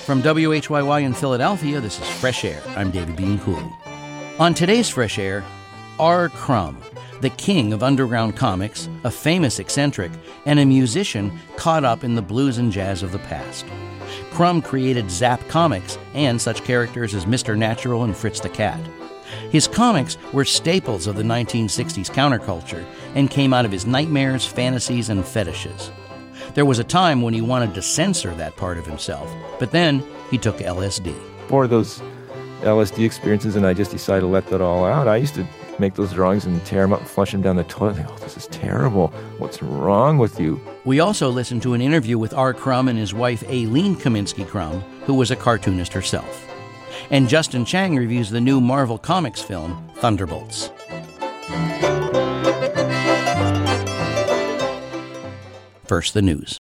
From WHYY in Philadelphia, this is Fresh Air. I'm David Bean Cooley. On today's Fresh Air, R. Crumb, the king of underground comics, a famous eccentric, and a musician caught up in the blues and jazz of the past. Crumb created Zap Comics and such characters as Mr. Natural and Fritz the Cat. His comics were staples of the 1960s counterculture and came out of his nightmares, fantasies, and fetishes. There was a time when he wanted to censor that part of himself, but then he took LSD. For those LSD experiences, and I just decided to let that all out. I used to make those drawings and tear them up and flush them down the toilet. Oh, this is terrible. What's wrong with you? We also listened to an interview with R. Crumb and his wife Aileen Kaminsky Crumb, who was a cartoonist herself. And Justin Chang reviews the new Marvel Comics film, Thunderbolts. First, the news.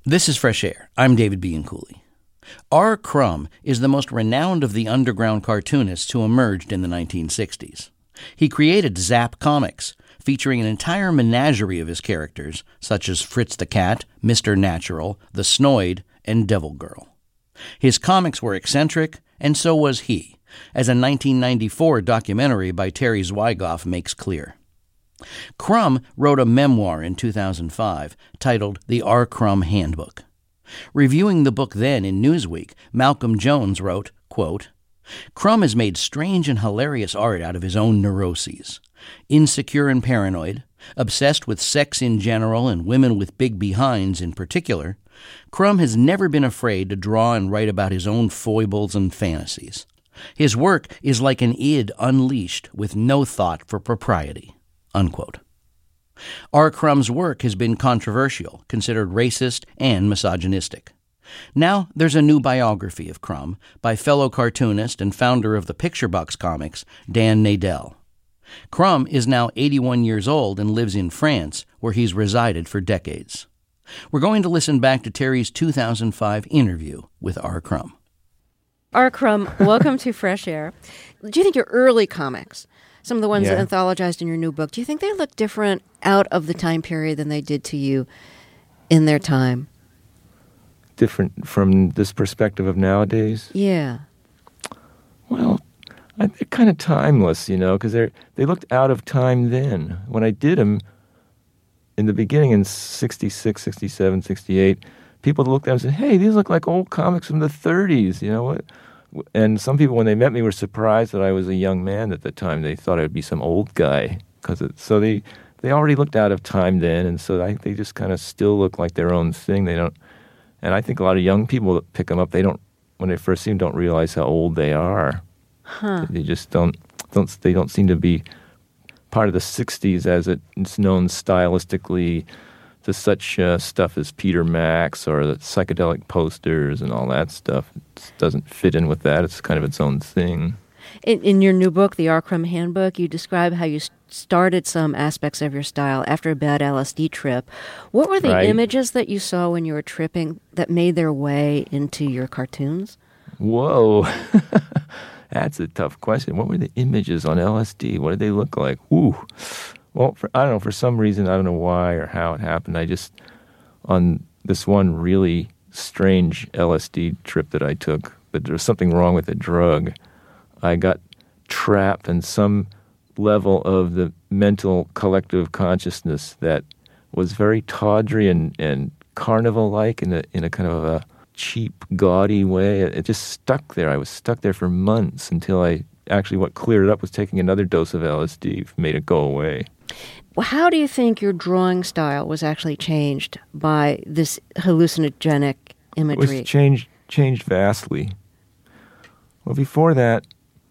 This is Fresh Air. I'm David Bianculli. R. Crumb is the most renowned of the underground cartoonists who emerged in the 1960s. He created Zap Comics, featuring an entire menagerie of his characters, such as Fritz the Cat, Mr. Natural, the Snoid, and Devil Girl. His comics were eccentric, and so was he, as a 1994 documentary by Terry Zwigoff makes clear. Crumb wrote a memoir in 2005 titled The R. Crumb Handbook. Reviewing the book then in Newsweek, Malcolm Jones wrote, quote, Crumb has made strange and hilarious art out of his own neuroses. Insecure and paranoid, obsessed with sex in general and women with big behinds in particular, Crumb has never been afraid to draw and write about his own foibles and fantasies. His work is like an id unleashed with no thought for propriety. Unquote. R. Crumb's work has been controversial, considered racist and misogynistic. Now there's a new biography of Crumb by fellow cartoonist and founder of the Picture Box comics, Dan Nadel. Crumb is now 81 years old and lives in France, where he's resided for decades. We're going to listen back to Terry's 2005 interview with R. Crumb. R. Crumb, welcome to Fresh Air. Do you think your early comics, some of the ones that anthologized in your new book, do you think they look different out of the time period than they did to you in their time? Different from this perspective of nowadays? Yeah. Well, they're kind of timeless, because they looked out of time then. When I did them, in the beginning in 66, 67, 68, people looked at them and said, hey, these look like old comics from the 30s, what? And some people, when they met me, were surprised that I was a young man at the time. They thought I would be some old guy. So they already looked out of time then, and so they just kind of still look like their own thing. They don't, and I think a lot of young people that pick them up, when they first see them, don't realize how old they are. Huh. They just don't seem to be part of the 60s as it's known stylistically to such stuff as Peter Max or the psychedelic posters and all that stuff. It doesn't fit in with that. It's kind of its own thing. In your new book, The R. Crumb Handbook, you describe how you started some aspects of your style after a bad LSD trip. What were the images that you saw when you were tripping that made their way into your cartoons? Whoa. That's a tough question. What were the images on LSD? What did they look like? Ooh. Well, I don't know, for some reason, I don't know why or how it happened, on this one really strange LSD trip that I took, but there was something wrong with the drug. I got trapped in some level of the mental collective consciousness that was very tawdry and carnival-like in a kind of a cheap, gaudy way. It just stuck there. I was stuck there for months until what cleared it up was taking another dose of LSD, made it go away. Well, how do you think your drawing style was actually changed by this hallucinogenic imagery? It was changed vastly. Well, before that,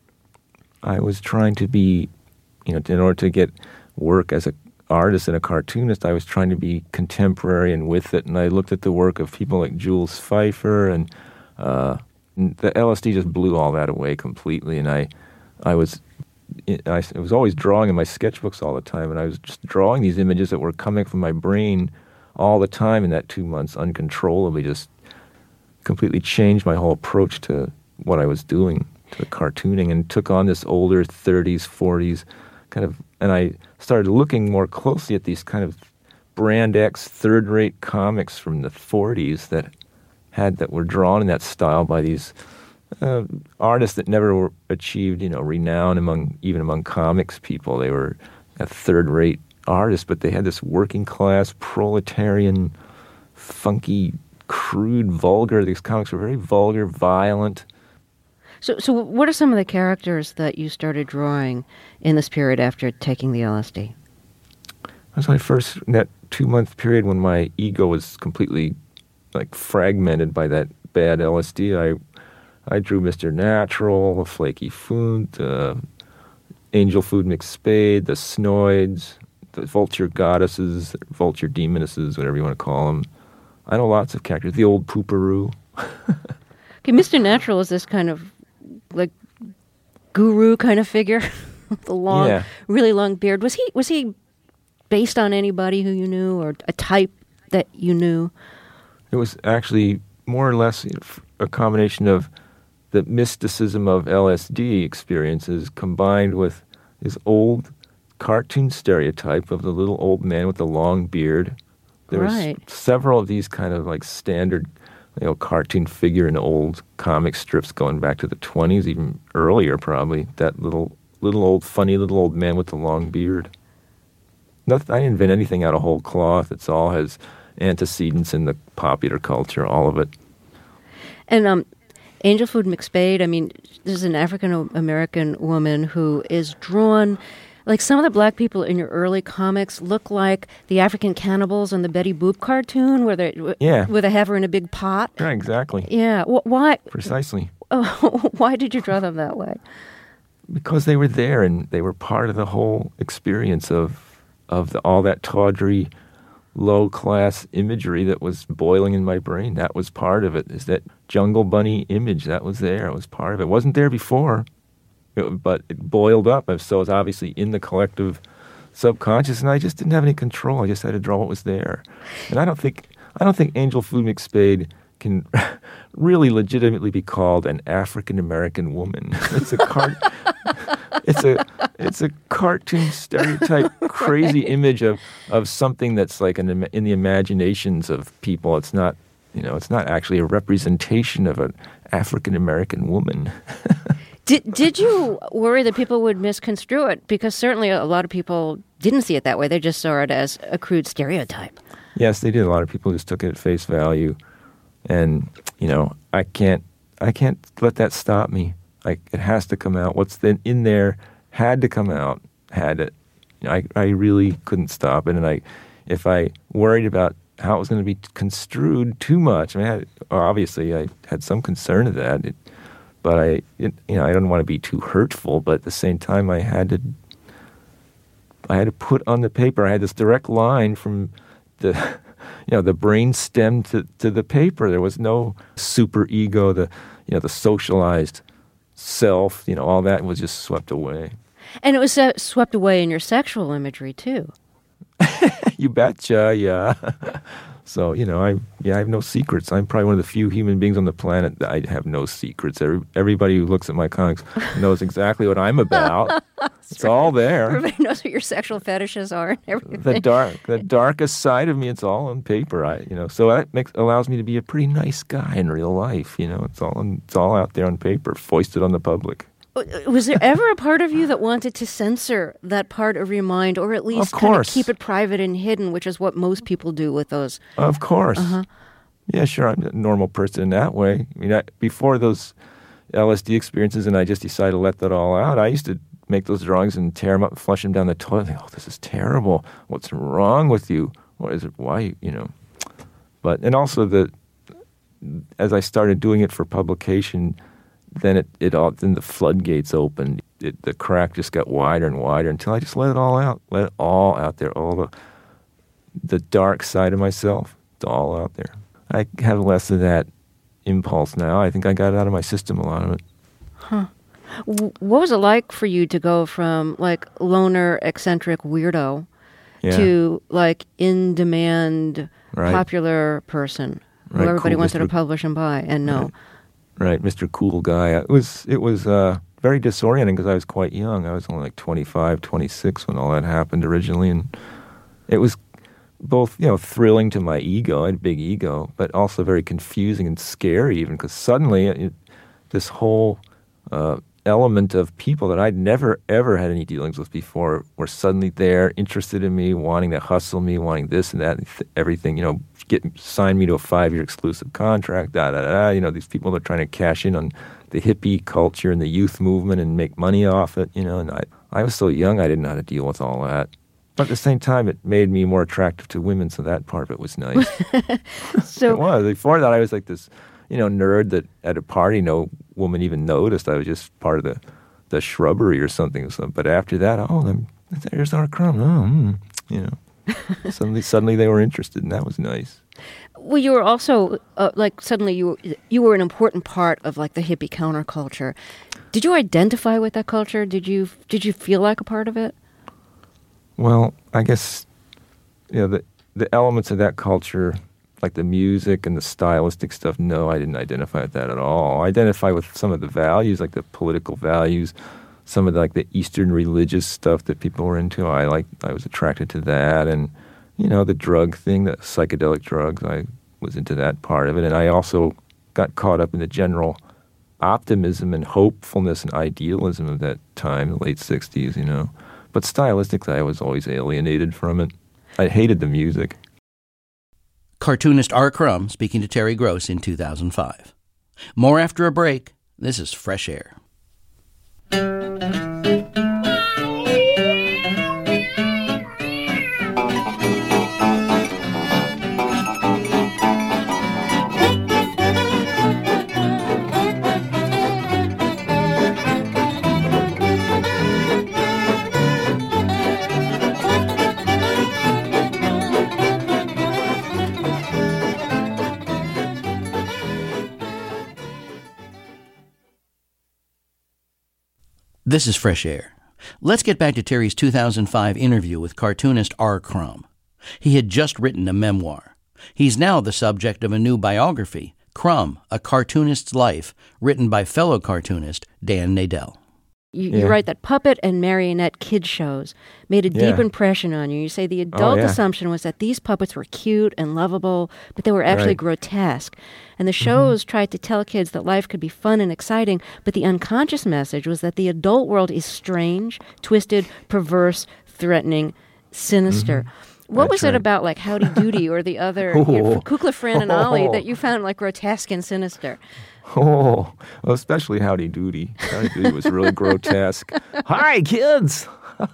I was trying to be, in order to get work as an artist and a cartoonist, I was trying to be contemporary and with it, and I looked at the work of people like Jules Feiffer, and the LSD just blew all that away completely, and I was always drawing in my sketchbooks all the time, and I was just drawing these images that were coming from my brain all the time in that 2 months, uncontrollably, just completely changed my whole approach to what I was doing, to the cartooning, and took on this older 30s, 40s kind of, and I started looking more closely at these kind of Brand X third-rate comics from the 40s that were drawn in that style by these artists that never achieved, renown among comics people. They were a third-rate artists, but they had this working-class, proletarian, funky, crude, vulgar. These comics were very vulgar, violent. So what are some of the characters that you started drawing in this period after taking the LSD? That was in that 2-month period when my ego was completely fragmented by that bad LSD. I drew Mr. Natural, Flaky Food, Angel Food McSpade, the Snoids, the Vulture Goddesses, Vulture Demonesses, whatever you want to call them. I know lots of characters. The old Pooparoo. Okay, Mr. Natural is this kind of guru kind of figure, the really long beard. Was he based on anybody who you knew, or a type that you knew? It was actually more or less a combination of the mysticism of LSD experiences combined with this old cartoon stereotype of the little old man with the long beard. There was several of these kind of like standard, cartoon figure in old comic strips going back to the 20s, even earlier probably. That little funny little old man with the long beard. I didn't invent anything out of whole cloth. It's all has antecedents in the popular culture, all of it. And Angel Food McSpade, I mean, this is an African-American woman who is drawn, like some of the black people in your early comics look like the African cannibals in the Betty Boop cartoon where they have her in a big pot. Right, exactly. Yeah. Why? Precisely. Why did you draw them that way? Because they were there and they were part of the whole experience of all that tawdry, low-class imagery that was boiling in my brain. That was part of it, is that Jungle Bunny image. That was there. It was part of it. It wasn't there before, but it boiled up. So it was obviously in the collective subconscious, and I just didn't have any control. I just had to draw what was there. And I don't think Angel Food McSpade can really legitimately be called an African-American woman. It's a cartoon stereotype, crazy image of something that's like in the imaginations of people. It's not, it's not actually a representation of an African-American woman. Did you worry that people would misconstrue it? Because certainly a lot of people didn't see it that way. They just saw it as a crude stereotype. Yes, they did. A lot of people just took it at face value. And, I can't let that stop me. Like, it has to come out. What's in there had to come out. Had it. I really couldn't stop it. And if I worried about how it was going to be construed too much, I mean, obviously I had some concern of that. But I don't want to be too hurtful. But at the same time, I had to put on the paper. I had this direct line from the the brain stem to the paper. There was no super ego, the socialized self, all that was just swept away. And it was swept away in your sexual imagery too. You betcha, yeah. So, I have no secrets. I'm probably one of the few human beings on the planet that I have no secrets. Everybody who looks at my comics knows exactly what I'm about. It's right. All there. Everybody knows what your sexual fetishes are and everything. The darkest side of me, it's all on paper. So that allows me to be a pretty nice guy in real life. It's all out there on paper, foisted on the public. Was there ever a part of you that wanted to censor that part of your mind, or at least kind of keep it private and hidden, which is what most people do with those? Of course. Uh-huh. Yeah, sure. I'm a normal person in that way. I mean, before those LSD experiences, and I just decided to let that all out, I used to make those drawings and tear them up and flush them down the toilet. Oh, this is terrible. What's wrong with you? What is it? Why, But, and also as I started doing it for publication, then then the floodgates opened. The crack just got wider and wider until I just let it all out there. All the dark side of myself, it's all out there. I have less of that impulse now. I think I got it out of my system, a lot of it. Huh. What was it like for you to go from like loner, eccentric weirdo to like in-demand, popular person who everybody wanted to publish and buy and know? Right, Mr. Cool Guy. It was very disorienting because I was quite young. I was only like 25, 26 when all that happened originally, and it was both thrilling to my ego. I had a big ego, but also very confusing and scary even because suddenly this whole element of people that I'd never ever had any dealings with before were suddenly there, interested in me, wanting to hustle me, wanting this and that, and everything. Sign me to a 5-year exclusive contract. These people that are trying to cash in on the hippie culture and the youth movement and make money off it. And I was so young, I didn't know how to deal with all that. But at the same time, it made me more attractive to women, so that part of it was nice. So it was. Before that, I was like this, nerd that at a party no woman even noticed. I was just part of the shrubbery or something. But after that, there's our crumb. Suddenly they were interested, and that was nice. Well, you were also suddenly you were an important part of like the hippie counterculture. Did you identify with that culture? Did you feel like a part of it? Well, I guess the elements of that culture like the music and the stylistic stuff, no, I didn't identify with that at all. I identify with some of the values, like the political values, some of the, like the Eastern religious stuff that people were into. I was attracted to that, and the drug thing, the psychedelic drugs. I was into that part of it, and I also got caught up in the general optimism and hopefulness and idealism of that time, the late 60s, But stylistically, I was always alienated from it. I hated the music. Cartoonist R. Crumb speaking to Terry Gross in 2005. More after a break. This is Fresh Air. This is Fresh Air. Let's get back to Terry's 2005 interview with cartoonist R. Crumb. He had just written a memoir. He's now the subject of a new biography, Crumb, A Cartoonist's Life, written by fellow cartoonist Dan Nadel. You write that puppet and marionette kid shows made a deep impression on you. You say the adult assumption was that these puppets were cute and lovable, but they were actually grotesque. And the shows tried to tell kids that life could be fun and exciting, but the unconscious message was that the adult world is strange, twisted, perverse, threatening, sinister. What was it about, like Howdy Doody or the other Kukla, Fran, and Ollie that you found like grotesque and sinister? Well, especially Howdy Doody. Howdy Doody was really grotesque. Hi, kids!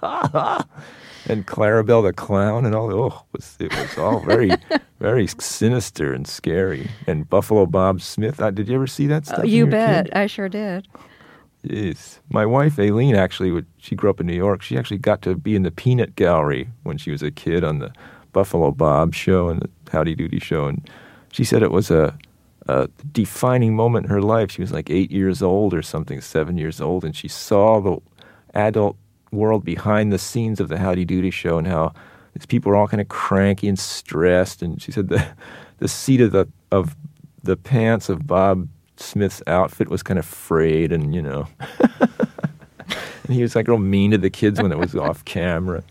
And Clarabelle the Clown and all. It was all very, very sinister and scary. And Buffalo Bob Smith. Did you ever see that stuff? You bet. Kid? I sure did. Yes. My wife, Aileen, actually, she grew up in New York. She actually got to be in the Peanut Gallery when she was a kid on the Buffalo Bob show and the Howdy Doody show. And she said it was a defining moment in her life. She was like 8 years old or something, 7 years old, and she saw the adult world behind the scenes of the Howdy Doody show and how these people were all kind of cranky and stressed. And she said the seat of the pants of Bob Smith's outfit was kind of frayed, and and he was like real mean to the kids when it was off camera.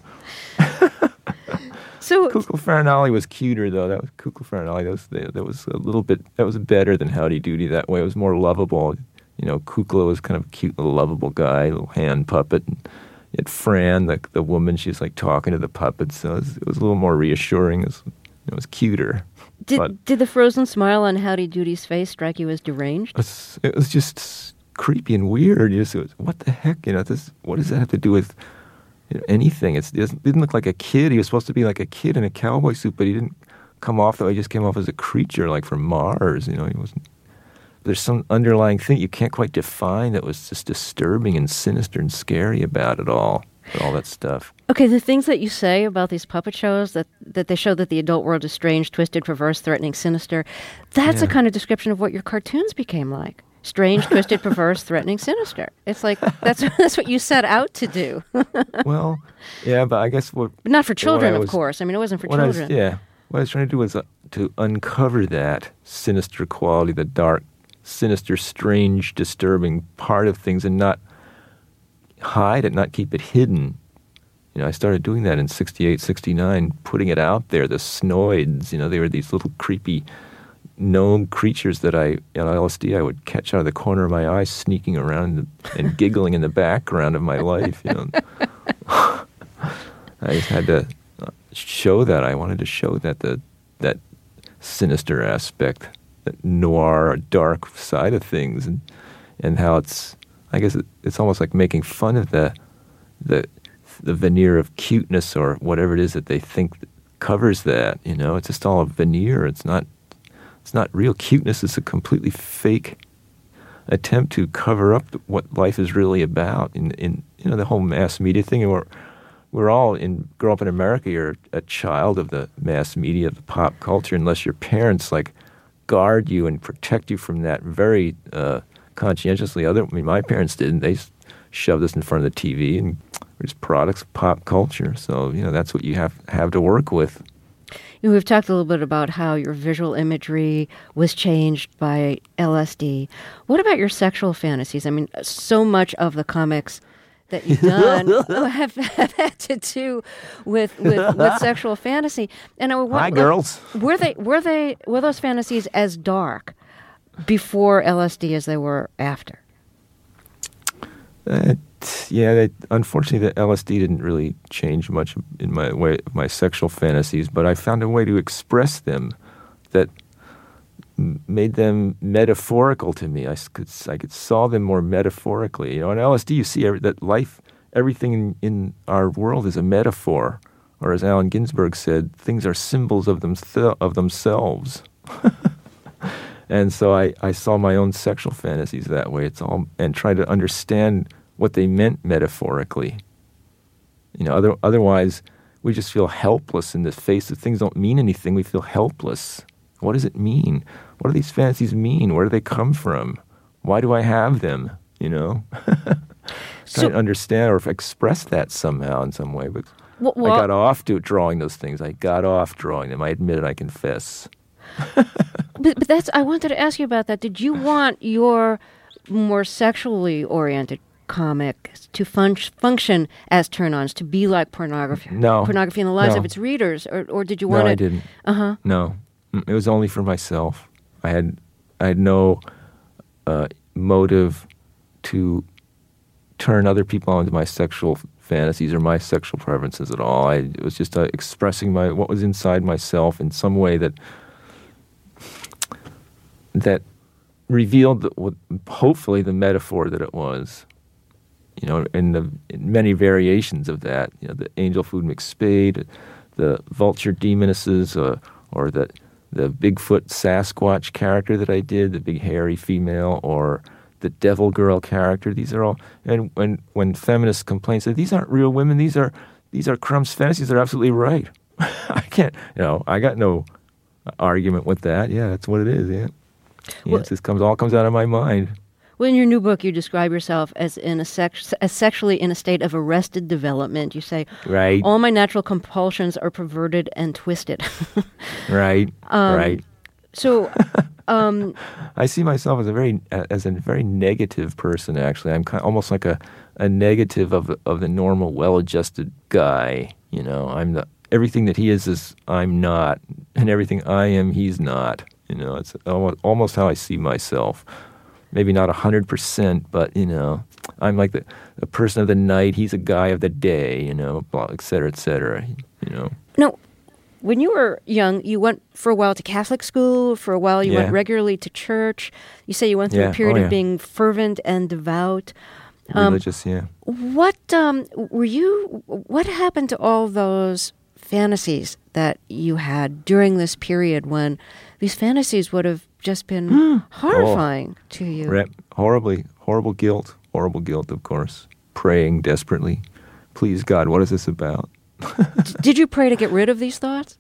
So Kukla, Fran, and Ollie was cuter, though. That was Kukla, Fran, and Ollie. That was a little bit. That was better than Howdy Doody. That way, it was more lovable. Kukla was kind of a cute little lovable guy, little hand puppet. And yet Fran, the woman, she was like talking to the puppets. So it was a little more reassuring. It was cuter. Did the frozen smile on Howdy Doody's face strike you as deranged? It was just creepy and weird. What the heck? What does that have to do with anything? It didn't look like a kid. He was supposed to be like a kid in a cowboy suit, but he didn't come off that way. He just came off as a creature, like from Mars. He wasn't. There's some underlying thing you can't quite define that was just disturbing and sinister and scary about it all. All that stuff. Okay, the things that you say about these puppet shows, that they show that the adult world is strange, twisted, perverse, threatening, sinister, that's a kind of description of what your cartoons became like. Strange, twisted, perverse, threatening, sinister. It's like, that's what you set out to do. Well, yeah, but I guess But not for children, of course. I mean, it wasn't for children. What I was trying to do was to uncover that sinister quality, the dark, sinister, strange, disturbing part of things, and not hide it, not keep it hidden. I started doing that in 68, 69, putting it out there, the Snoids. They were these little creepy gnome creatures that on LSD I would catch out of the corner of my eye, sneaking around and giggling in the background of my life. I just had to show that. I wanted to show that sinister aspect, that noir, dark side of things, and how it's. I guess it's almost like making fun of the veneer of cuteness or whatever it is that they think covers that. It's just all a veneer. It's not real cuteness. It's a completely fake attempt to cover up what life is really about. In the whole mass media thing. We're all grow up in America. You're a child of the mass media, of the pop culture, unless your parents guard you and protect you from that very. Conscientiously. My parents didn't. They shoved us in front of the TV, and we're just products of pop culture. So that's what you have to work with. We've talked a little bit about how your visual imagery was changed by LSD. What about your sexual fantasies? I mean, so much of the comics that you've done have had to do with sexual fantasy. And hi, girls. Were those fantasies as dark before LSD as they were after? Unfortunately, the LSD didn't really change much in my sexual fantasies, but I found a way to express them that made them metaphorical to me. I could solve them more metaphorically. In LSD, you see that life, everything in our world is a metaphor, or as Allen Ginsberg said, things are symbols of themselves. And so I saw my own sexual fantasies that way. And tried to understand what they meant metaphorically. Otherwise, we just feel helpless in the face of things don't mean anything. We feel helpless. What does it mean? What do these fantasies mean? Where do they come from? Why do I have them? Trying to understand or express that somehow in some way. But I got off to drawing those things. I got off drawing them. I admit it. I confess. But that's. I wanted to ask you about that. Did you want your more sexually oriented comics to function as turn-ons, to be like pornography? No. Pornography in the lives of its readers, or did you want it? No, I didn't. No, it was only for myself. I had no motive to turn other people onto my sexual fantasies or my sexual preferences at all. It was just expressing what was inside myself in some way that revealed hopefully the metaphor that it was. In many variations of that, the angel food McSpade, the vulture demonesses, or the Bigfoot Sasquatch character that I did, the big hairy female, or the devil girl character. These are all, and when feminists complain, say these aren't real women, these are Crumb's fantasies. They're absolutely right. I can't, I got no argument with that. Yeah, that's what it is. Yeah, it all comes out of my mind. Well, in your new book, you describe yourself as sexually in a state of arrested development. You say, right. All my natural compulsions are perverted and twisted. Right. Right. So, I see myself as a very negative person. Actually, I'm almost like a negative of the normal, well-adjusted guy. I'm everything that he is I'm not, and everything I am, he's not. It's almost how I see myself. Maybe not 100%, but, I'm like the person of the night. He's a guy of the day, et cetera, et cetera, Now, when you were young, you went for a while to Catholic school. For a while, you went regularly to church. You say you went through a period of being fervent and devout. Religious, yeah. What happened to all those fantasies that you had during this period when these fantasies would have just been horrifying to you? Horrible guilt, of course. Praying desperately, please God, what is this about? Did you pray to get rid of these thoughts?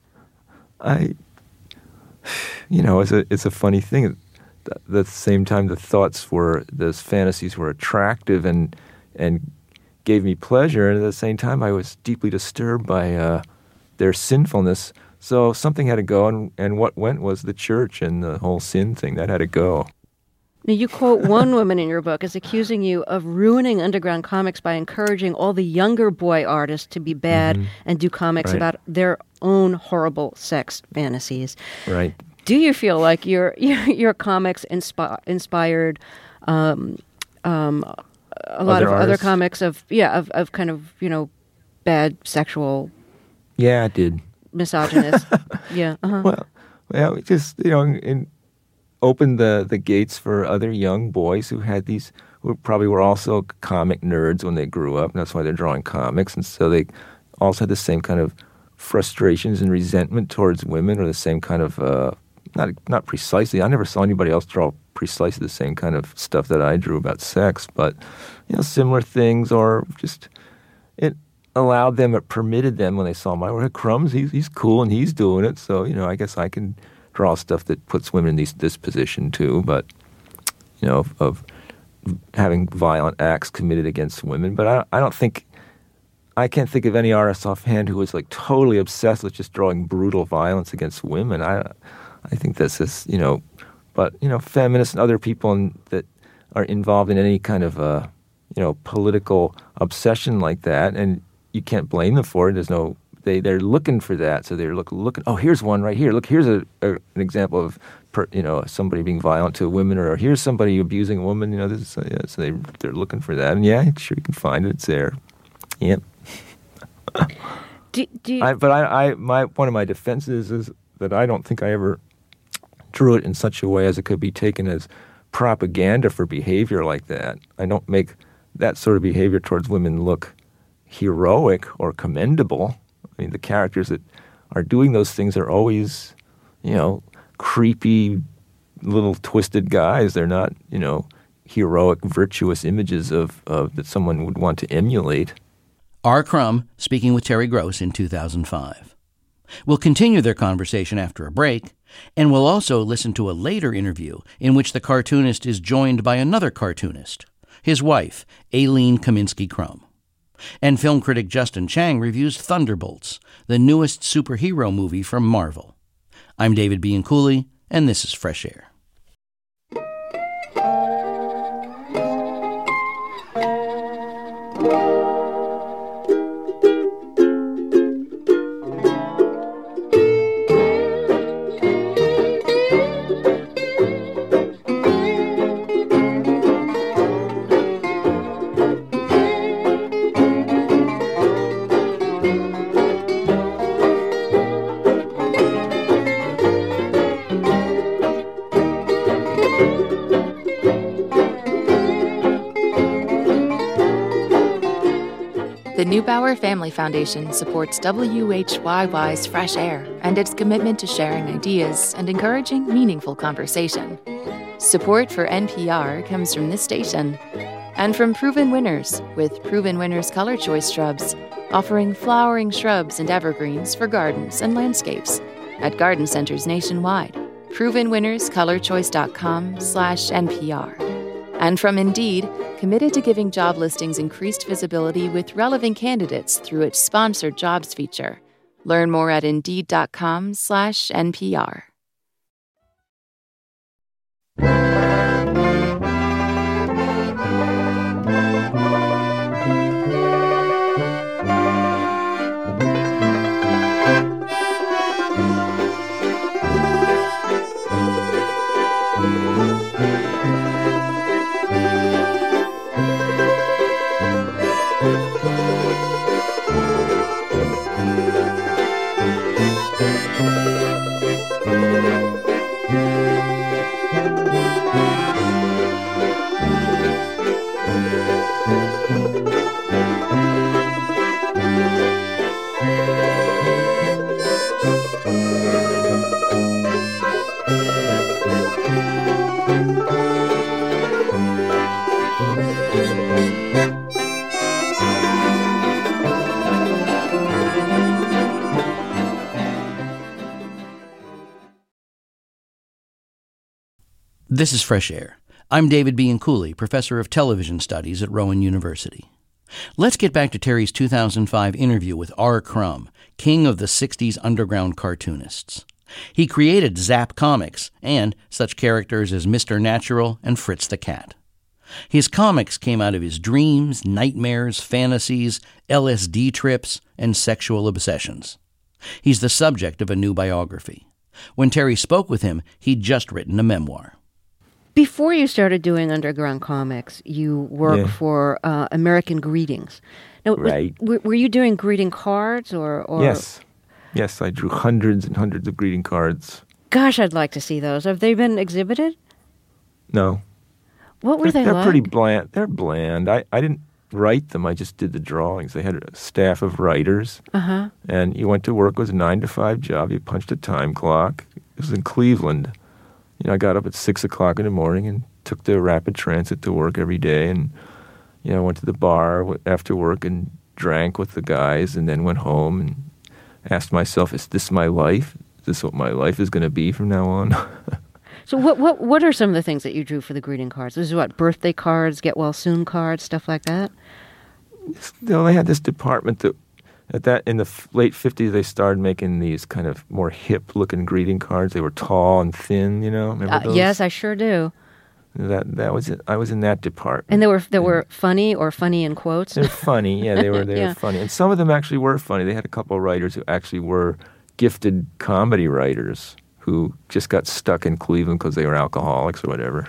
It's a funny thing. At the same time, those fantasies were attractive and gave me pleasure, and at the same time, I was deeply disturbed by their sinfulness. So something had to go, and what went was the church and the whole sin thing. That had to go. Now, you quote one woman in your book as accusing you of ruining underground comics by encouraging all the younger boy artists to be bad and do comics about their own horrible sex fantasies. Right. Do you feel like your comics inspired a lot of other comics of kind of bad sexual? Yeah, it did. Misogynist. Yeah. Uh-huh. Well, it just opened the gates for other young boys who probably were also comic nerds when they grew up, and that's why they're drawing comics, and so they also had the same kind of frustrations and resentment towards women, or the same kind of not precisely. I never saw anybody else draw precisely the same kind of stuff that I drew about sex, but similar things, or just it allowed them, it permitted them when they saw my work. Crumbs, he's cool and he's doing it, so I guess I can draw stuff that puts women in this position too, but of having violent acts committed against women. But I don't think I can't think of any artist offhand who was like totally obsessed with just drawing brutal violence against women. I think that's just, but, feminists and other people that are involved in any kind of, political obsession like that, and you can't blame them for it. There's no, they're looking for that. So they're looking, oh, here's one right here. Look, here's an example of, somebody being violent to women, or here's somebody abusing a woman. So they're looking for that. And yeah, sure, you can find it. It's there. Yep. One of my defenses is that I don't think I ever drew it in such a way as it could be taken as propaganda for behavior like that. I don't make that sort of behavior towards women look heroic or commendable. I mean, the characters that are doing those things are always, creepy little twisted guys. They're not, heroic, virtuous images of that someone would want to emulate. R. Crumb speaking with Terry Gross in 2005. We'll continue their conversation after a break, and we'll also listen to a later interview in which the cartoonist is joined by another cartoonist, his wife, Aileen Kaminsky Crumb. And film critic Justin Chang reviews Thunderbolts, the newest superhero movie from Marvel. I'm David Bianculli, and this is Fresh Air. The Neubauer Family Foundation supports WHYY's Fresh Air and its commitment to sharing ideas and encouraging meaningful conversation. Support for NPR comes from this station and from Proven Winners with Proven Winners Color Choice Shrubs, offering flowering shrubs and evergreens for gardens and landscapes at garden centers nationwide. ProvenWinnersColorChoice.com/NPR. And from Indeed, committed to giving job listings increased visibility with relevant candidates through its sponsored jobs feature. Learn more at Indeed.com/NPR. This is Fresh Air. I'm David Bianculli, professor of television studies at Rowan University. Let's get back to Terry's 2005 interview with R. Crumb, king of the 60s underground cartoonists. He created Zap Comics and such characters as Mr. Natural and Fritz the Cat. His comics came out of his dreams, nightmares, fantasies, LSD trips, and sexual obsessions. He's the subject of a new biography. When Terry spoke with him, he'd just written a memoir. Before you started doing underground comics, you worked for American Greetings. Now, right. Were you doing greeting cards or? Yes, I drew hundreds and hundreds of greeting cards. Gosh, I'd like to see those. Have they been exhibited? No. What were they like? They're pretty bland. They're bland. I didn't write them. I just did the drawings. They had a staff of writers. Uh-huh. And you went to work. It was a 9-to-5 job. You punched a time clock. It was in Cleveland. I got up at 6 o'clock in the morning and took the rapid transit to work every day. And, I went to the bar after work and drank with the guys and then went home and asked myself, is this my life? Is this what my life is going to be from now on? So what are some of the things that you drew for the greeting cards? This is what, birthday cards, get well soon cards, stuff like that? They had this department that in the late 50s they started making these kind of more hip-looking greeting cards. They were tall and thin, Remember those? Yes, I sure do. That was it. I was in that department. And they were funny or funny in quotes? They're funny, yeah. They were funny. And some of them actually were funny. They had a couple of writers who actually were gifted comedy writers who just got stuck in Cleveland because they were alcoholics or whatever.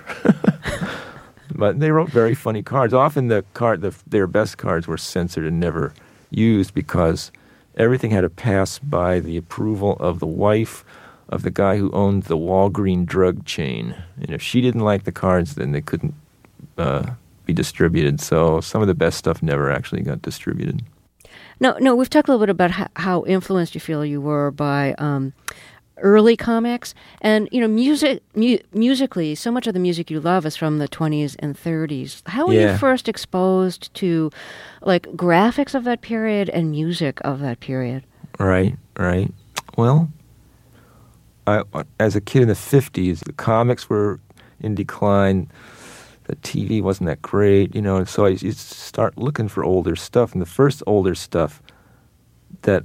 But they wrote very funny cards. Often their best cards were censored and never used because everything had to pass by the approval of the wife of the guy who owned the Walgreen drug chain. And if she didn't like the cards, then they couldn't be distributed. So some of the best stuff never actually got distributed. No, we've talked a little bit about how influenced you feel you were by early comics. And, musically, so much of the music you love is from the 20s and 30s. How were you first exposed to, graphics of that period and music of that period? Right. Well, as a kid in the 50s, the comics were in decline. The TV wasn't that great, and so I used to start looking for older stuff. And the first older stuff that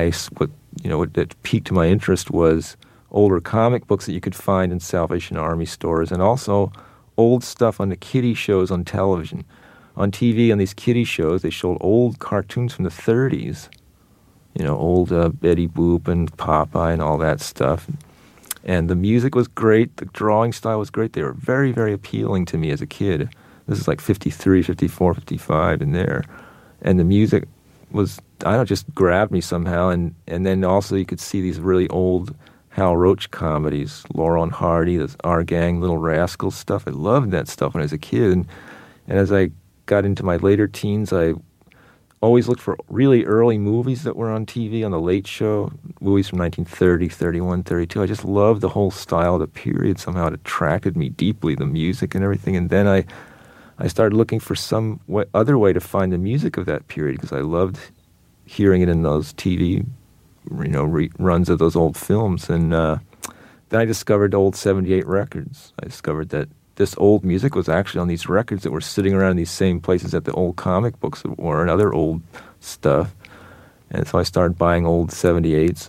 that piqued my interest was older comic books that you could find in Salvation Army stores, and also old stuff on the kiddie shows on television. On TV, on these kiddie shows, they showed old cartoons from the 30s, old Betty Boop and Popeye and all that stuff. And the music was great. The drawing style was great. They were very, very appealing to me as a kid. This is like 53, 54, 55 in there. And the music was, just grabbed me somehow. And then also you could see these really old Hal Roach comedies, Laurel and Hardy, this Our Gang, Little Rascals stuff. I loved that stuff when I was a kid. And as I got into my later teens, I always looked for really early movies that were on TV, on The Late Show, movies from 1930, 31, 32. I just loved the whole style of the period. Somehow it attracted me deeply, the music and everything. And then I started looking for some other way to find the music of that period because I loved hearing it in those TV, reruns of those old films. And then I discovered old 78 records. I discovered that this old music was actually on these records that were sitting around in these same places that the old comic books were and other old stuff. And so I started buying old 78s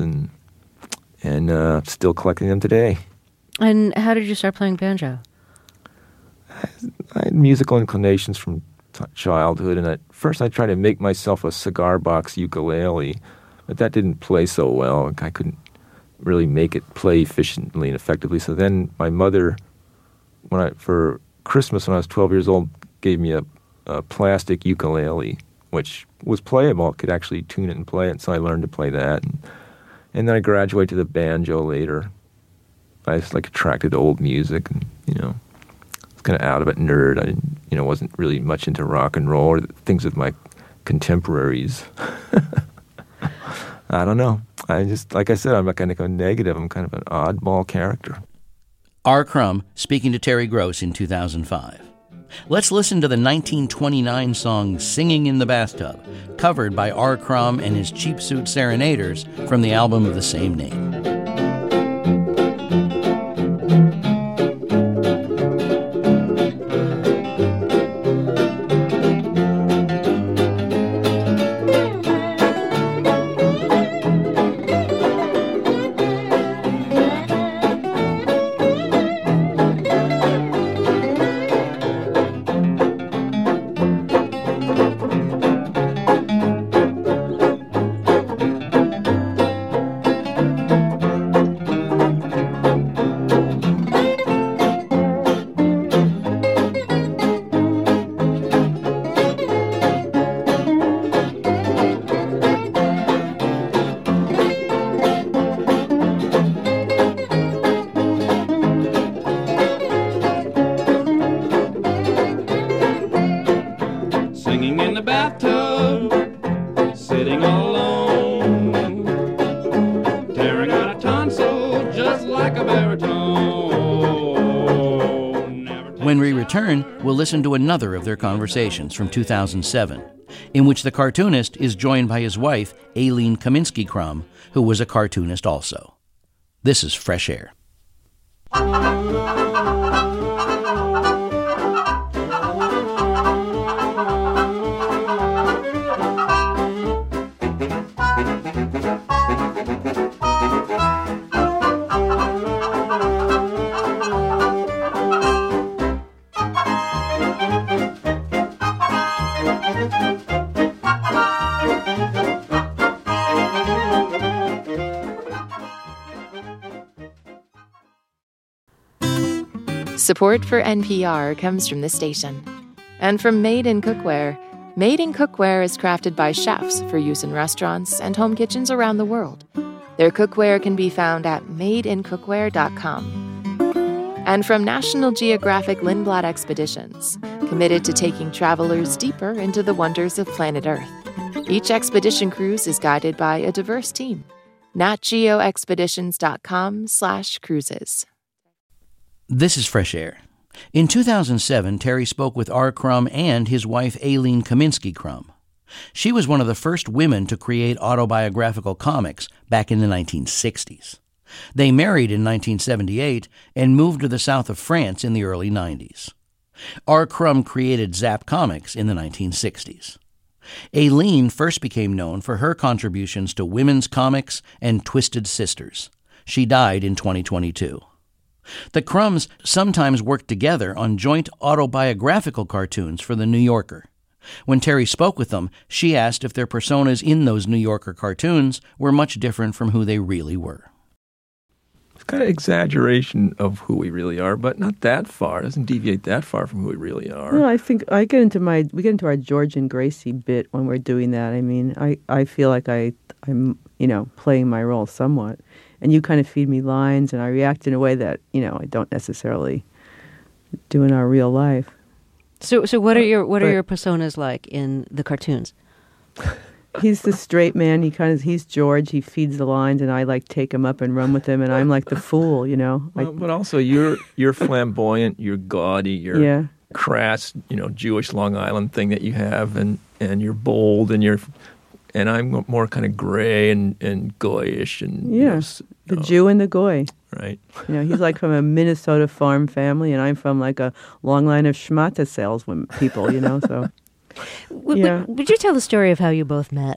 and still collecting them today. And how did you start playing banjo? I had musical inclinations from childhood, and at first I tried to make myself a cigar box ukulele, but that didn't play so well. I couldn't really make it play efficiently and effectively. So then my mother, for Christmas when I was 12 years old, gave me a plastic ukulele, which was playable. Could actually tune it and play it, so I learned to play that. And then I graduated to the banjo later. I was attracted to old music, and I was kind of out of it, nerd. I didn't, wasn't really much into rock and roll or things of my contemporaries. I don't know. I just, like I said, I'm kind of a negative. I'm kind of an oddball character. R. Crumb speaking to Terry Gross in 2005. Let's listen to the 1929 song Singing in the Bathtub, covered by R. Crumb and his Cheap Suit Serenaders from the album of the same name. When we return, we'll listen to another of their conversations from 2007, in which the cartoonist is joined by his wife, Aileen Kaminsky Crumb, who was a cartoonist also. This is Fresh Air. Support for NPR comes from this station. And from Made in Cookware. Made in Cookware is crafted by chefs for use in restaurants and home kitchens around the world. Their cookware can be found at madeincookware.com. And from National Geographic Lindblad Expeditions, committed to taking travelers deeper into the wonders of planet Earth. Each expedition cruise is guided by a diverse team. natgeoexpeditions.com/cruises. This is Fresh Air. In 2007, Terry spoke with R. Crumb and his wife Aileen Kaminsky Crumb. She was one of the first women to create autobiographical comics back in the 1960s. They married in 1978 and moved to the south of France in the early 90s. R. Crumb created Zap Comics in the 1960s. Aileen first became known for her contributions to women's comics and Twisted Sisters. She died in 2022. The Crumbs sometimes worked together on joint autobiographical cartoons for The New Yorker. When Terry spoke with them, she asked if their personas in those New Yorker cartoons were much different from who they really were. It's kind of exaggeration of who we really are, but not that far. It doesn't deviate that far from who we really are. No, I think we get into our George and Gracie bit when we're doing that. I mean, I feel like I'm playing my role somewhat. And you kind of feed me lines, and I react in a way that, I don't necessarily do in our real life. So what are your personas like in the cartoons? He's the straight man. He's George. He feeds the lines, and I take him up and run with him, and I'm like the fool, Well, but also you're flamboyant, you're gaudy, you're crass, Jewish Long Island thing that you have, and you're bold, and I'm more kind of gray and goyish and the Jew and the goy. Right. He's like from a Minnesota farm family, and I'm from like a long line of schmata saleswomen people. So. Would you tell the story of how you both met?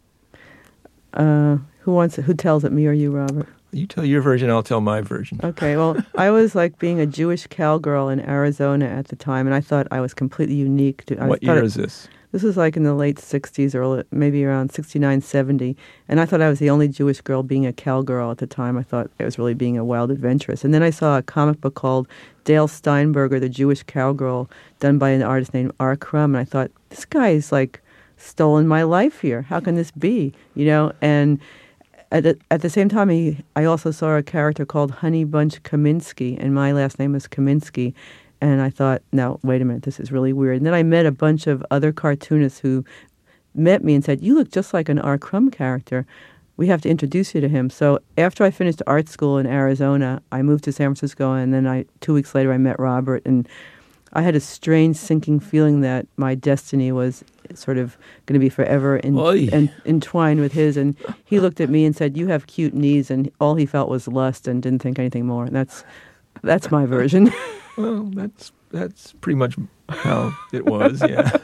Who tells it, me or you, Robert? You tell your version, I'll tell my version. Okay, well, I was like being a Jewish cowgirl in Arizona at the time, and I thought I was completely unique. What year is this? This was like in the late 60s or maybe around 69, 70. And I thought I was the only Jewish girl being a cowgirl at the time. I thought I was really being a wild adventuress. And then I saw a comic book called Dale Steinberger, The Jewish Cowgirl, done by an artist named R. Crumb. And I thought, this guy's like stolen my life here. How can this be? And at the same time, I also saw a character called Honey Bunch Kaminsky, and my last name is Kaminsky. And I thought, no, wait a minute, this is really weird. And then I met a bunch of other cartoonists who met me and said, you look just like an R. Crumb character. We have to introduce you to him. So after I finished art school in Arizona, I moved to San Francisco, and then 2 weeks later I met Robert. And I had a strange sinking feeling that my destiny was sort of going to be forever entwined with his. And he looked at me and said, you have cute knees. And all he felt was lust and didn't think anything more. And that's my version. Well, that's pretty much how it was, yeah.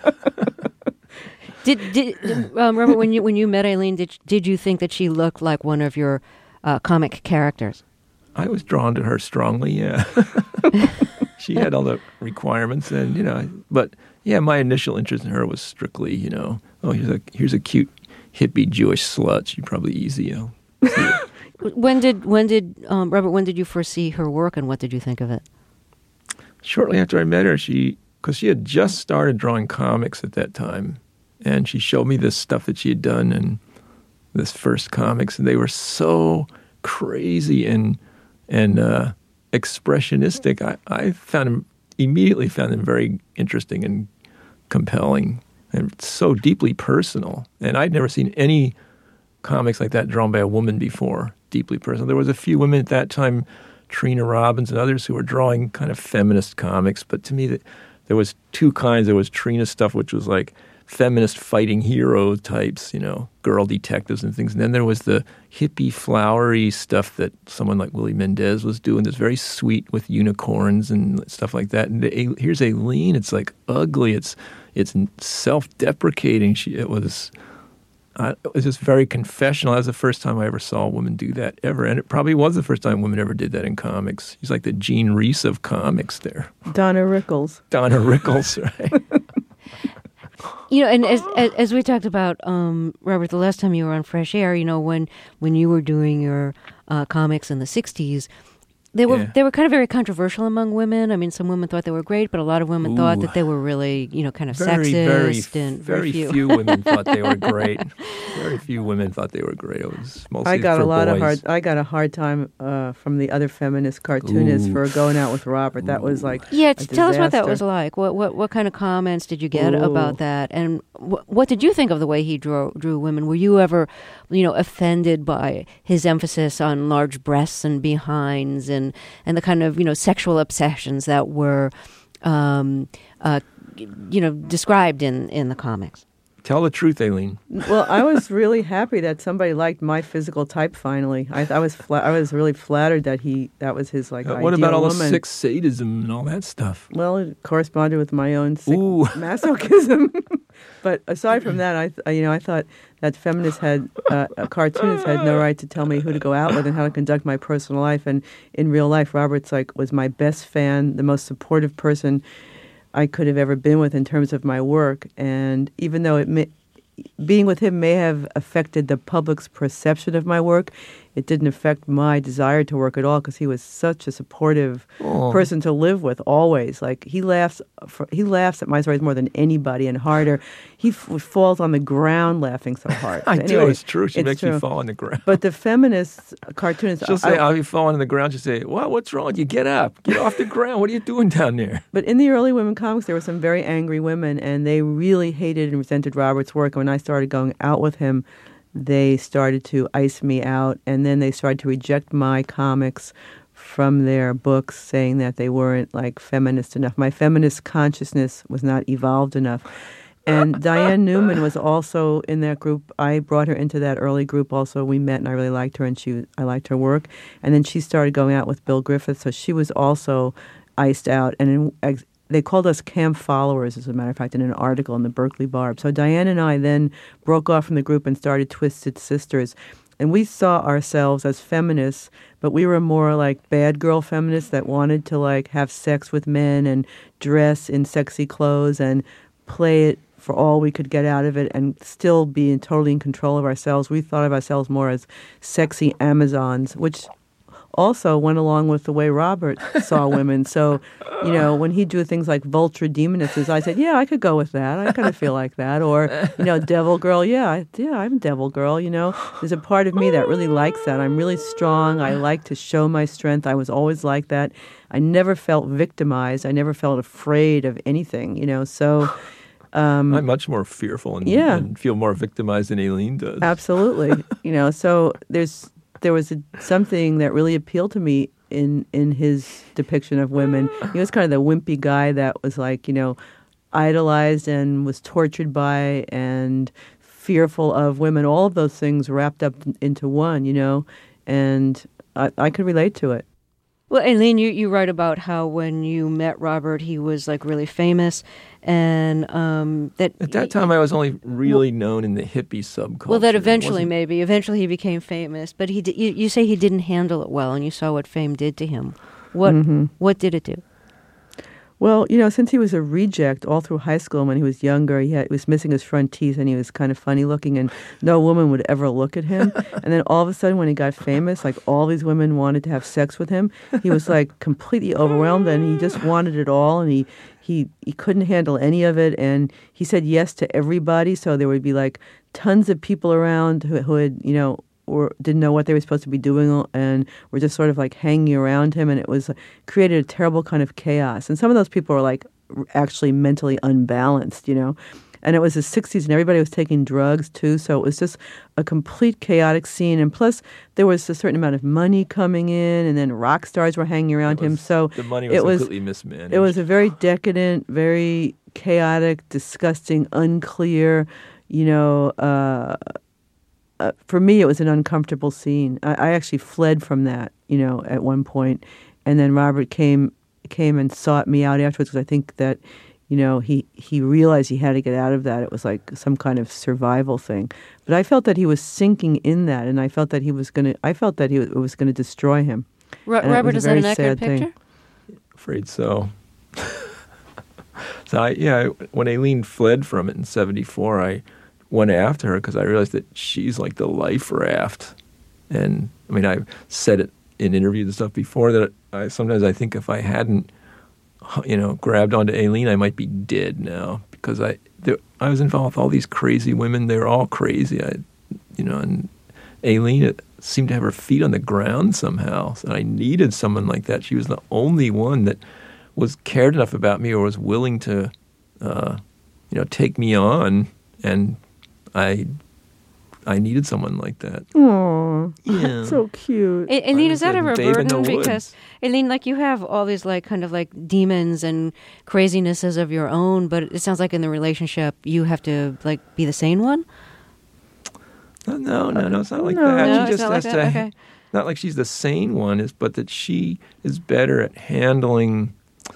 Did Robert, when you met Aileen, did you think that she looked like one of your comic characters? I was drawn to her strongly, yeah. She had all the requirements, and but yeah, my initial interest in her was strictly, here's a cute hippie Jewish slut. She's probably easy, When did Robert? When did you first see her work, and what did you think of it? Shortly after I met her, because she had just started drawing comics at that time, and she showed me this stuff that she had done in this first comics, and they were so crazy and expressionistic. I immediately found them very interesting and compelling, and so deeply personal. And I'd never seen any comics like that drawn by a woman before, deeply personal. There was a few women at that time, Trina Robbins and others, who were drawing kind of feminist comics. But to me, there was two kinds. There was Trina's stuff, which was like feminist fighting hero types, girl detectives and things. And then there was the hippie, flowery stuff that someone like Willie Mendez was doing that's very sweet with unicorns and stuff like that. And here's Aileen. It's like ugly. It's self-deprecating. It was just very confessional. That was the first time I ever saw a woman do that ever. And it probably was the first time women ever did that in comics. She's like the Jean Reese of comics there. Donna Rickles, right. And as we talked about, Robert, the last time you were on Fresh Air, when you were doing your comics in the 60s, They were kind of very controversial among women. I mean, some women thought they were great, but a lot of women thought that they were really, kind of sexist. Very few women thought they were great. Very few women thought they were great. It was mostly I got boys. I got a hard time from the other feminist cartoonists for going out with Robert. That was like tell us what that was like. What kind of comments did you get about that? And what did you think of the way he drew women? Were you ever, offended by his emphasis on large breasts and behinds and the kind of sexual obsessions that were described in the comics? Tell the truth, Aileen. Well, I was really happy that somebody liked my physical type. Finally, I was really flattered that was his ideal What about all woman. the sex sadism and all that stuff? Well, it corresponded with my own masochism. But aside from that, I thought that feminists cartoonists had no right to tell me who to go out with and how to conduct my personal life. And in real life, Robert's was my best fan, the most supportive person I could have ever been with in terms of my work. And even though being with him may have affected the public's perception of my work, it didn't affect my desire to work at all because he was such a supportive person to live with always. He laughs at my stories more than anybody and harder. He falls on the ground laughing so hard. It's true. She makes me fall on the ground. But the feminist cartoonists... She'll say, I'll be falling on the ground. She'll say, what's wrong with you? Get up. Get off the ground. What are you doing down there? But in the early women comics, there were some very angry women, and they really hated and resented Robert's work. And when I started going out with him, they started to ice me out, and then they started to reject my comics from their books, saying that they weren't feminist enough. My feminist consciousness was not evolved enough. And Diane Newman was also in that group. I brought her into that early group also. We met, and I really liked her, and I liked her work. And then she started going out with Bill Griffith, so she was also iced out. And they called us camp followers, as a matter of fact, in an article in the Berkeley Barb. So Diane and I then broke off from the group and started Twisted Sisters. And we saw ourselves as feminists, but we were more like bad girl feminists that wanted to have sex with men and dress in sexy clothes and play it for all we could get out of it and still be totally in control of ourselves. We thought of ourselves more as sexy Amazons, which also went along with the way Robert saw women. So, when he drew things like vulture demonesses, I said, yeah, I could go with that. I kind of feel like that. Or, devil girl. I'm a devil girl. There's a part of me that really likes that. I'm really strong. I like to show my strength. I was always like that. I never felt victimized. I never felt afraid of anything, so... I'm much more fearful and feel more victimized than Aileen does. Absolutely. So there was something that really appealed to me in his depiction of women. He was kind of the wimpy guy that was idolized and was tortured by and fearful of women. All of those things wrapped up into one, and I could relate to it. Well, Aileen, you write about how when you met Robert, he was really famous, and that at that time I was only really known in the hippie subculture. Well, that eventually he became famous, but you say he didn't handle it well, and you saw what fame did to him. What did it do? Well, since he was a reject all through high school, when he was younger, he was missing his front teeth, and he was kind of funny looking, and no woman would ever look at him. And then all of a sudden, when he got famous, all these women wanted to have sex with him. He was completely overwhelmed, and he just wanted it all, and he couldn't handle any of it, and he said yes to everybody. So there would be tons of people around who had, or didn't know what they were supposed to be doing and were just sort of hanging around him, and it was created a terrible kind of chaos. And some of those people were actually mentally unbalanced, And it was the 60s, and everybody was taking drugs too, so it was just a complete chaotic scene. And plus, there was a certain amount of money coming in, and then rock stars were hanging around him. So the money was completely mismanaged. It was a very decadent, very chaotic, disgusting, unclear, for me, it was an uncomfortable scene. I actually fled from that, at one point. And then Robert came and sought me out afterwards because I think that, he realized he had to get out of that. It was some kind of survival thing. But I felt that he was sinking in that, and I felt that it was going to destroy him. Robert, is that an accurate picture? Afraid so. So, when Aileen fled from it in 1974, I went after her because I realized that she's the life raft. And I said it in interviews and stuff before that sometimes I think if I hadn't, grabbed onto Aileen, I might be dead now, because I was involved with all these crazy women. They were all crazy. And Aileen seemed to have her feet on the ground somehow. And I needed someone like that. She was the only one that was cared enough about me or was willing to, take me on. And I needed someone like that. Aww, yeah. So cute. Aileen, is that ever a burden? Because, Aileen, like you have all these like kind of like demons and crazinesses of your own, but it sounds like in the relationship you have to like be the sane one? No, it's not like that. No, she just has to. Okay. Not like she's the sane one, but that she is better at handling,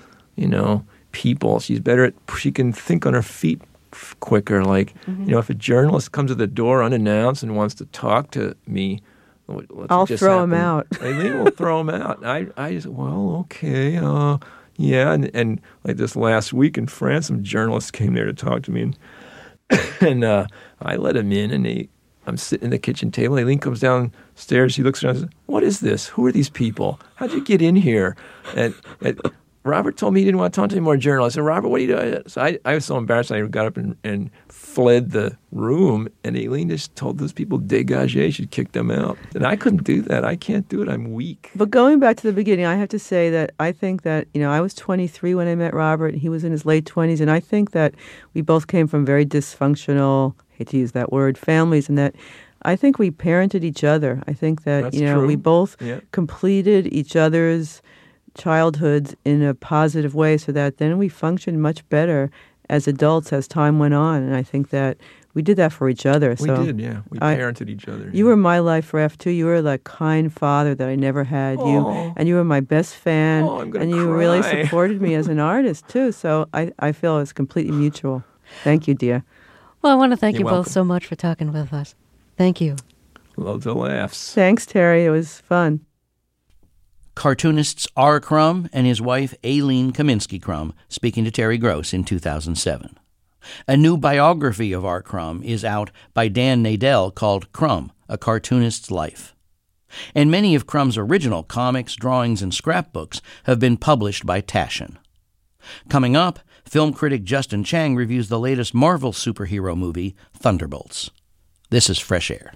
people. She can think on her feet quicker. Like, if a journalist comes to the door unannounced and wants to talk to me, I'll throw him out. Aileen will throw him out. I just, okay, yeah. And like this last week in France, some journalists came there to talk to me, and I let him in, and I'm sitting at the kitchen table. Aileen comes downstairs. She looks around and says, "What is this? Who are these people? How'd you get in here?" And Robert told me he didn't want to talk to any more journalists. I said, "Robert, what are you doing?" So I was so embarrassed. I got up and fled the room. And Aileen just told those people, dégagez, she'd kick them out. And I couldn't do that. I can't do it. I'm weak. But going back to the beginning, I have to say that I think that, I was 23 when I met Robert. And he was in his late 20s. And I think that we both came from very dysfunctional, hate to use that word, families. And that I think we parented each other. I think that, true. We both completed each other's childhoods in a positive way, so that then we functioned much better as adults as time went on. And I think that we did that for each other. We did, yeah. We parented each other. You were my life raft too. You were the kind father that I never had. And you were my best fan. And you really supported me as an artist too. So I feel it's completely mutual. Thank you, dear. Well, I want to thank you both so much for talking with us. Thank you. Love the laughs. Thanks, Terry. It was fun. Cartoonists R. Crumb and his wife Aileen Kaminsky Crumb speaking to Terry Gross in 2007. A new biography of R. Crumb is out by Dan Nadel called Crumb, A Cartoonist's Life. And many of Crumb's original comics, drawings, and scrapbooks have been published by Taschen. Coming up, film critic Justin Chang reviews the latest Marvel superhero movie, Thunderbolts. This is Fresh Air.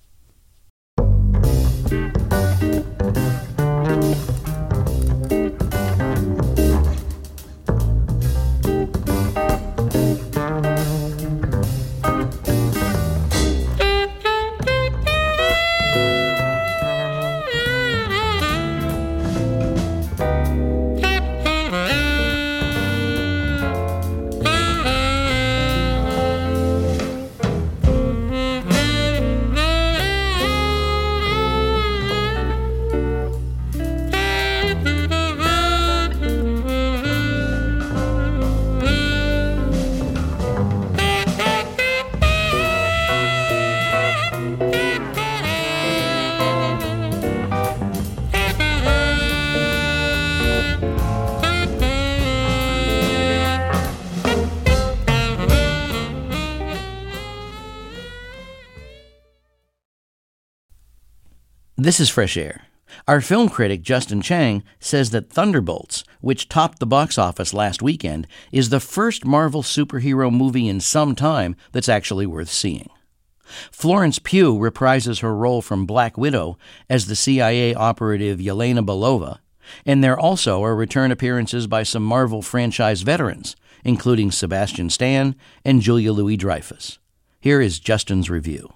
This is Fresh Air. Our film critic, Justin Chang, says that Thunderbolts, which topped the box office last weekend, is the first Marvel superhero movie in some time that's actually worth seeing. Florence Pugh reprises her role from Black Widow as the CIA operative Yelena Belova, and there also are return appearances by some Marvel franchise veterans, including Sebastian Stan and Julia Louis-Dreyfus. Here is Justin's review.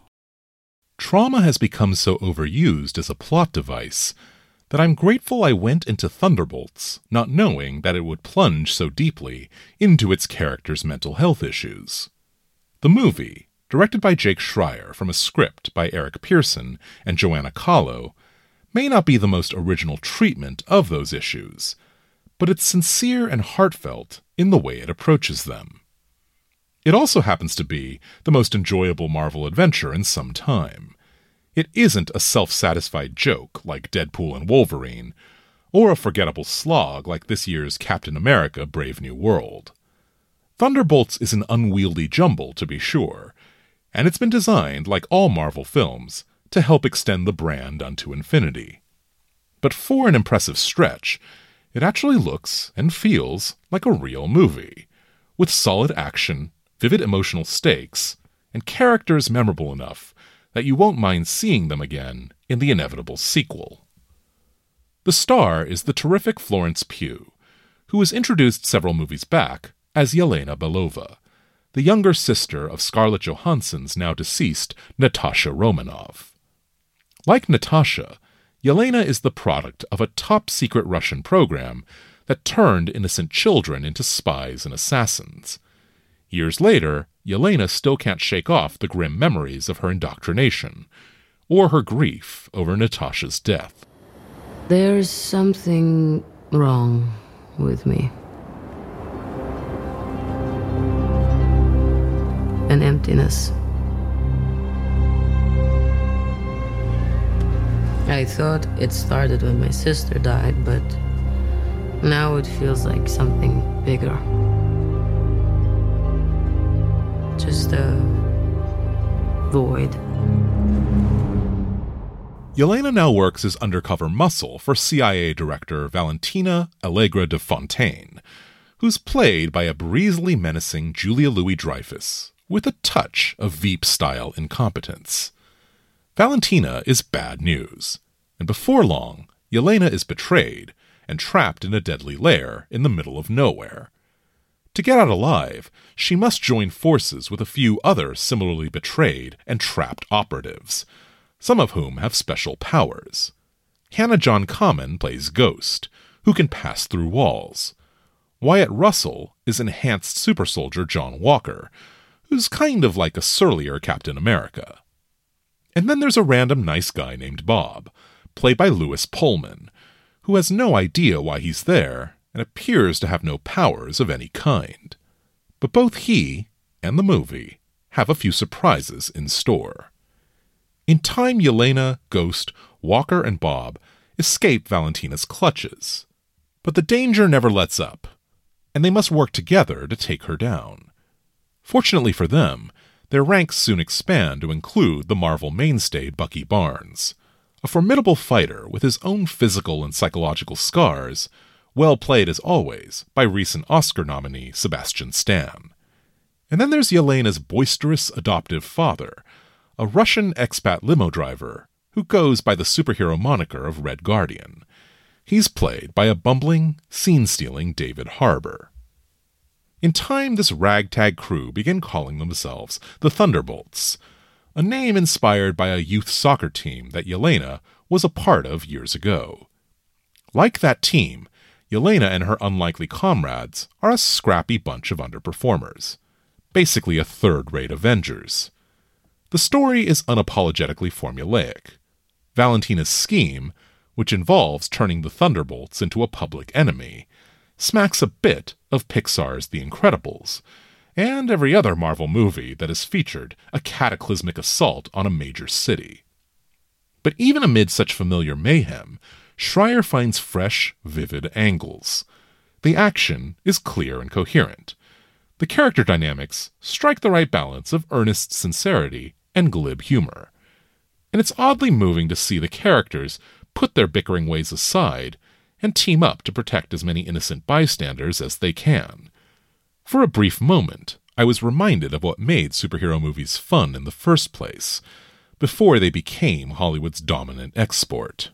Trauma has become so overused as a plot device that I'm grateful I went into Thunderbolts, not knowing that it would plunge so deeply into its characters' mental health issues. The movie, directed by Jake Schreier from a script by Eric Pearson and Joanna Kahlo, may not be the most original treatment of those issues, but it's sincere and heartfelt in the way it approaches them. It also happens to be the most enjoyable Marvel adventure in some time. It isn't a self-satisfied joke like Deadpool and Wolverine, or a forgettable slog like this year's Captain America: Brave New World. Thunderbolts is an unwieldy jumble, to be sure, and it's been designed, like all Marvel films, to help extend the brand unto infinity. But for an impressive stretch, it actually looks and feels like a real movie, with solid action, vivid emotional stakes, and characters memorable enough that you won't mind seeing them again in the inevitable sequel. The star is the terrific Florence Pugh, who was introduced several movies back as Yelena Belova, the younger sister of Scarlett Johansson's now deceased Natasha Romanoff. Like Natasha, Yelena is the product of a top-secret Russian program that turned innocent children into spies and assassins. Years later, Yelena still can't shake off the grim memories of her indoctrination, or her grief over Natasha's death. There's something wrong with me. An emptiness. I thought it started when my sister died, but now it feels like something bigger. Just a void. Yelena now works as undercover muscle for CIA Director Valentina Allegra de Fontaine, who's played by a breezily menacing Julia Louis-Dreyfus, with a touch of Veep-style incompetence. Valentina is bad news, and before long, Yelena is betrayed and trapped in a deadly lair in the middle of nowhere. To get out alive, she must join forces with a few other similarly betrayed and trapped operatives, some of whom have special powers. Hannah John Kamen plays Ghost, who can pass through walls. Wyatt Russell is enhanced super soldier John Walker, who's kind of like a surlier Captain America. And then there's a random nice guy named Bob, played by Lewis Pullman, who has no idea why he's there and appears to have no powers of any kind. But both he and the movie have a few surprises in store. In time, Yelena, Ghost, Walker, and Bob escape Valentina's clutches. But the danger never lets up, and they must work together to take her down. Fortunately for them, their ranks soon expand to include the Marvel mainstay Bucky Barnes, a formidable fighter with his own physical and psychological scars, well played as always by recent Oscar nominee Sebastian Stan. And then there's Yelena's boisterous adoptive father, a Russian expat limo driver who goes by the superhero moniker of Red Guardian. He's played by a bumbling, scene-stealing David Harbour. In time, this ragtag crew began calling themselves the Thunderbolts, a name inspired by a youth soccer team that Yelena was a part of years ago. Like that team, Yelena and her unlikely comrades are a scrappy bunch of underperformers, basically a third-rate Avengers. The story is unapologetically formulaic. Valentina's scheme, which involves turning the Thunderbolts into a public enemy, smacks a bit of Pixar's The Incredibles, and every other Marvel movie that has featured a cataclysmic assault on a major city. But even amid such familiar mayhem, Schreier finds fresh, vivid angles. The action is clear and coherent. The character dynamics strike the right balance of earnest sincerity and glib humor. And it's oddly moving to see the characters put their bickering ways aside and team up to protect as many innocent bystanders as they can. For a brief moment, I was reminded of what made superhero movies fun in the first place, before they became Hollywood's dominant export.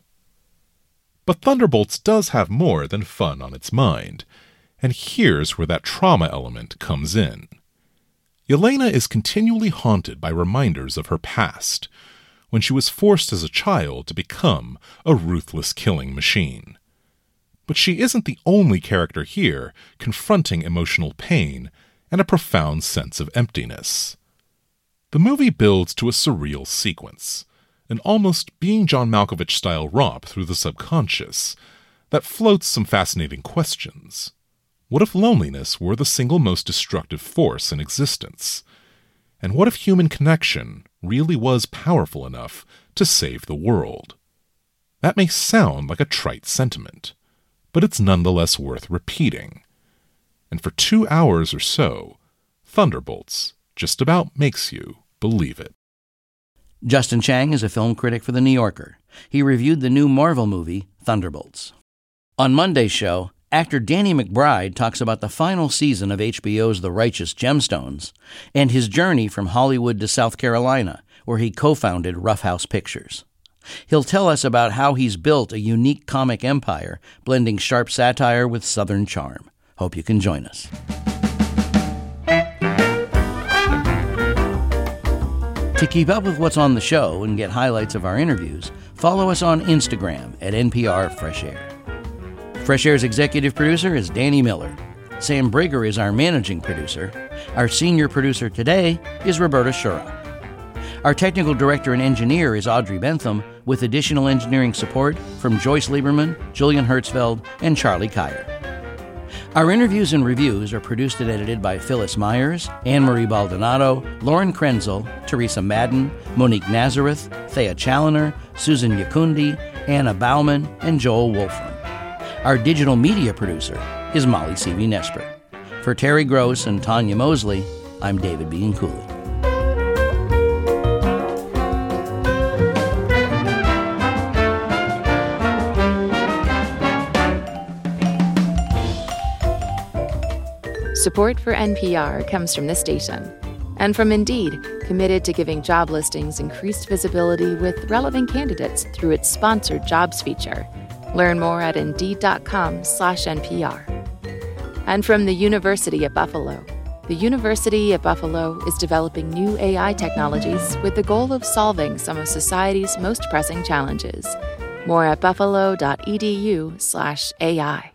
But Thunderbolts does have more than fun on its mind, and here's where that trauma element comes in. Yelena is continually haunted by reminders of her past, when she was forced as a child to become a ruthless killing machine. But she isn't the only character here confronting emotional pain and a profound sense of emptiness. The movie builds to a surreal sequence, an almost Being John Malkovich-style romp through the subconscious that floats some fascinating questions. What if loneliness were the single most destructive force in existence? And what if human connection really was powerful enough to save the world? That may sound like a trite sentiment, but it's nonetheless worth repeating. And for 2 hours or so, Thunderbolts just about makes you believe it. Justin Chang is a film critic for The New Yorker. He reviewed the new Marvel movie, Thunderbolts. On Monday's show, actor Danny McBride talks about the final season of HBO's The Righteous Gemstones and his journey from Hollywood to South Carolina, where he co-founded Roughhouse Pictures. He'll tell us about how he's built a unique comic empire, blending sharp satire with Southern charm. Hope you can join us. To keep up with what's on the show and get highlights of our interviews, follow us on Instagram at NPR Fresh Air. Fresh Air's executive producer is Danny Miller. Sam Brigger is our managing producer. Our senior producer today is Roberta Shura. Our technical director and engineer is Audrey Bentham, with additional engineering support from Joyce Lieberman, Julian Hertzfeld, and Charlie Kyer. Our interviews and reviews are produced and edited by Phyllis Myers, Anne-Marie Baldonado, Lauren Krenzel, Teresa Madden, Monique Nazareth, Thea Challoner, Susan Yakundi, Anna Bauman, and Joel Wolfram. Our digital media producer is Molly C.V. Nesper. For Terry Gross and Tanya Mosley, I'm David Bianculli. Support for NPR comes from this station and from Indeed, committed to giving job listings increased visibility with relevant candidates through its sponsored jobs feature. Learn more at Indeed.com/NPR. And from the University at Buffalo. The University at Buffalo is developing new AI technologies with the goal of solving some of society's most pressing challenges. More at buffalo.edu/AI.